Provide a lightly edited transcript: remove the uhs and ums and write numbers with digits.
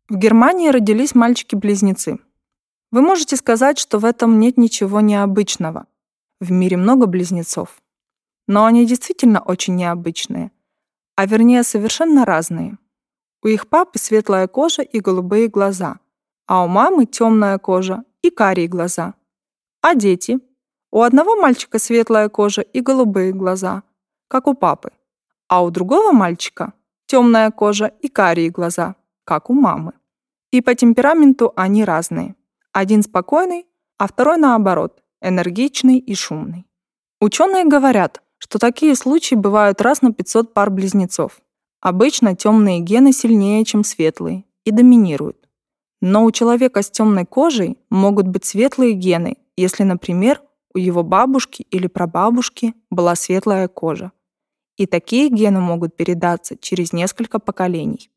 В Германии родились мальчики-близнецы. Вы можете сказать, что в этом нет ничего необычного. В мире много близнецов. Но они действительно очень необычные, а вернее совершенно разные. У их папы светлая кожа и голубые глаза, а у мамы темная кожа и карие глаза. А дети? У одного мальчика светлая кожа и голубые глаза, как у папы, а у другого мальчика темная кожа и карие глаза, как у мамы. И по темпераменту они разные. Один спокойный, а второй наоборот, энергичный и шумный. Ученые говорят, что такие случаи бывают раз на 500 пар близнецов. Обычно темные гены сильнее, чем светлые, и доминируют. Но у человека с темной кожей могут быть светлые гены, если, например, у его бабушки или прабабушки была светлая кожа. И такие гены могут передаться через несколько поколений.